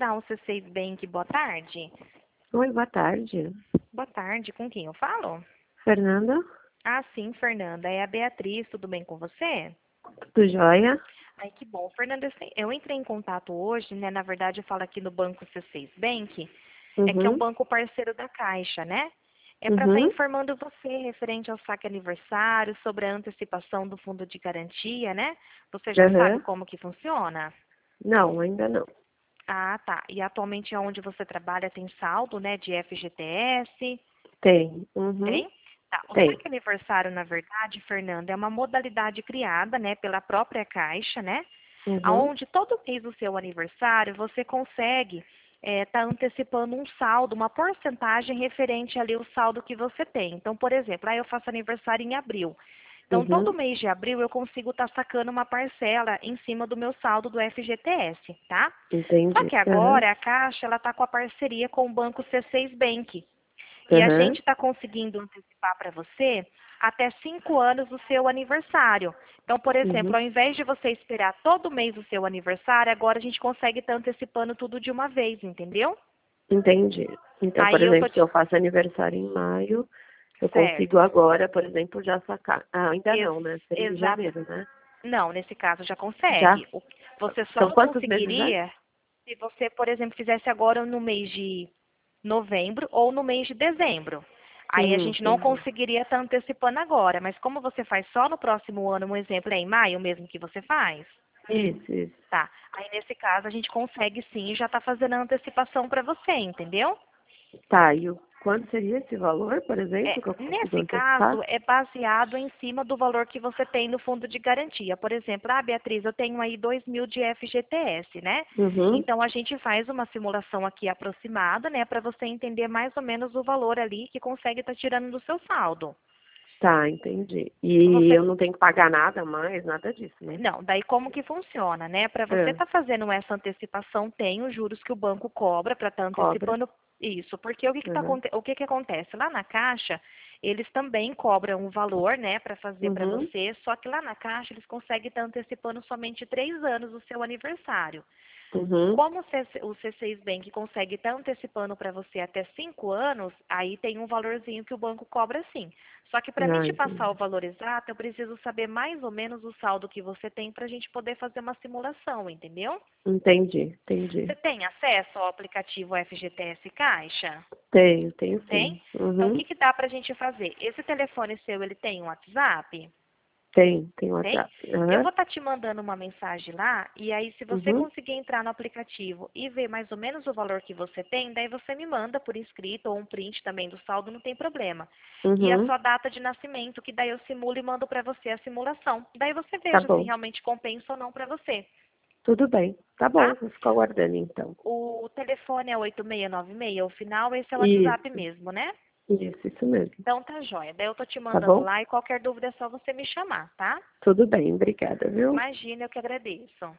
Central C6 Bank, boa tarde. Oi, boa tarde. Boa tarde, com quem eu falo? Fernanda, Ah, sim, Fernanda, é a Beatriz, tudo bem com você? tudo jóia? Ai, que bom. Fernanda, eu entrei em contato hoje, né? Na verdade, eu falo aqui no Banco C6 Bank, que é um Uhum, banco parceiro da Caixa, né? É para estar uhum, informando você referente ao saque aniversário, sobre a antecipação do fundo de garantia, né? Você já sabe aham. como que funciona? Não, ainda não. Ah, tá. E atualmente onde você trabalha tem saldo, né, de FGTS? Tem. Uhum, Tem? Tá. O tem. saque aniversário, na verdade, Fernanda, é uma modalidade criada, né, pela própria Caixa, né, Uhum, aonde todo mês do seu aniversário você consegue tá antecipando um saldo, uma porcentagem referente ali ao saldo que você tem. Então, por exemplo, eu faço aniversário em abril. Então, todo uhum, mês de abril eu consigo estar sacando uma parcela em cima do meu saldo do FGTS, tá? Só entendi. que Aham, agora a Caixa ela está com a parceria com o Banco C6 Bank. E a aham, gente está conseguindo antecipar para você até 5 anos do seu aniversário. Então, por exemplo, uhum, ao invés de você esperar todo mês o seu aniversário, agora a gente consegue estar antecipando tudo de uma vez, entendeu? entendi. Então, por Aí eu tô exemplo, se te... eu faço aniversário em maio, eu consigo Certo. agora, por exemplo, já sacar. Ah, ainda Ex não, né? Seria em exata. janeiro, né? Não, nesse caso já Já? consegue. Você só São não quantos meses antes? conseguiria se você, por exemplo, fizesse agora no mês de novembro ou no mês de dezembro. Aí a gente não Entendi. conseguiria estar antecipando agora, mas como você faz só no próximo ano, um exemplo é em maio mesmo que você faz, Isso, isso. tá? Aí nesse caso a gente consegue sim já tá fazendo a antecipação para você, entendeu? Tá, e quanto seria esse valor, por É, exemplo, que eu consigo nesse antecipar? caso, é baseado em cima do valor que você tem no fundo de garantia. Por exemplo, Beatriz, eu tenho aí 2.000 de FGTS, né? Uhum. Então, a gente faz uma simulação aqui aproximada, né, para você entender mais ou menos o valor ali que consegue estar tirando do seu saldo. Tá, entendi. E Você eu não tenho que pagar nada mais, nada disso, né? Não, daí como que funciona, né? Para você É, estar fazendo essa antecipação, tem os juros que o banco cobra para estar cobra. antecipando isso. Porque Uhum. o que que acontece? Lá na Caixa, eles também cobram um valor, né, para fazer para Uhum. você, só que lá na Caixa eles conseguem estar antecipando somente 3 anos do seu aniversário. Uhum. Como o C6 Bank consegue estar antecipando para você até 5 anos, aí tem um valorzinho que o banco cobra sim. Só que para mim Ah, te passar o entendi. valor exato, eu preciso saber mais ou menos o saldo que você tem para a gente poder fazer uma simulação, entendeu? Entendi, entendi. Você tem acesso ao aplicativo FGTS Caixa? Tenho Tem? sim. Então o Uhum. que que dá para a gente fazer? Esse telefone seu, ele tem um WhatsApp? Tem Tem? WhatsApp. Eu Aham. vou estar te mandando uma mensagem lá, e aí se você Uhum. conseguir entrar no aplicativo e ver mais ou menos o valor que você tem, daí você me manda por escrito ou um print também do saldo, não tem problema. E a Uhum. sua data de nascimento, que daí eu simulo e mando para você a simulação. Daí você Tá veja se bom. realmente compensa ou não para você, Tudo bem. Tá bom, tá? vou ficar aguardando então. O telefone é 8696, o final, esse é o WhatsApp Isso, mesmo, né? isso mesmo. Então tá joia. Daí eu tô te Tá mandando bom? lá e qualquer dúvida é só você me chamar, tá? Tudo bem, obrigada, viu? Imagina, eu que agradeço.